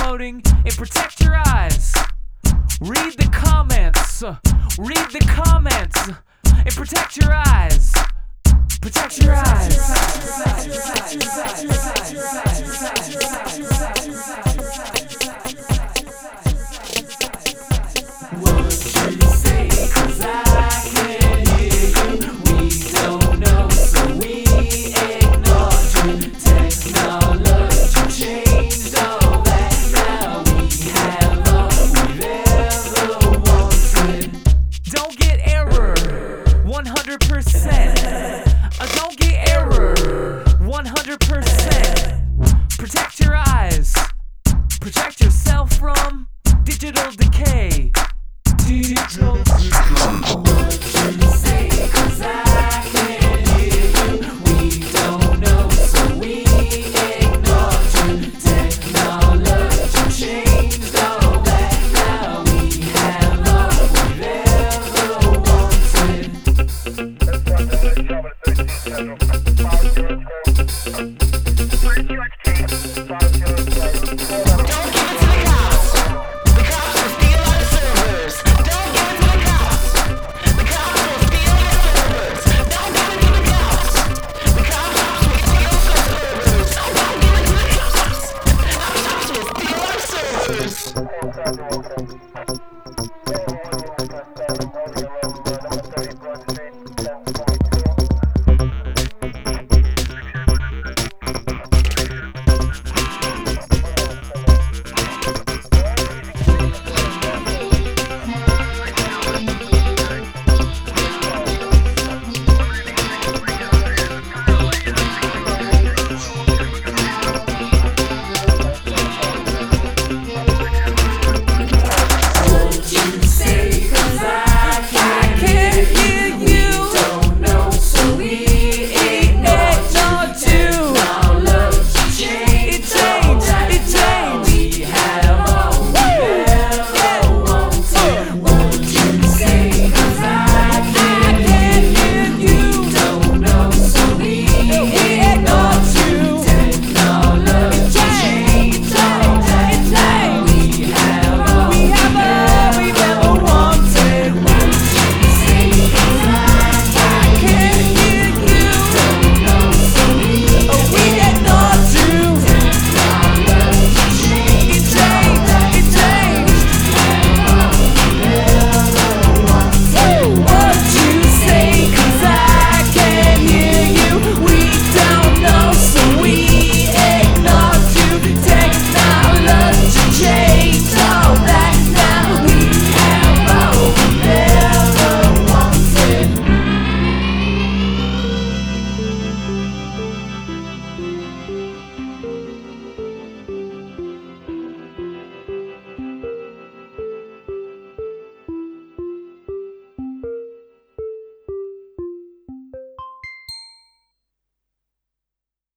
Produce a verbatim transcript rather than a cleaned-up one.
downloading, and protect your eyes. Read the comments, uh, read the comments, uh, and protect your eyes. Protect your eyes. What you say, 'cause I can't hear you. We don't know, so we ignore you. Technology changed all that. Now we have all we've ever wanted. Don't get error, one hundred percent. Uh, don't get error, one hundred percent. Protect your eyes. Protect yourself from digital decay. Digital decay. What you say, 'cause I can't hear you. We don't know, so we ignore you. Technology changed all that. Now we have all we've ever wanted. Thank you.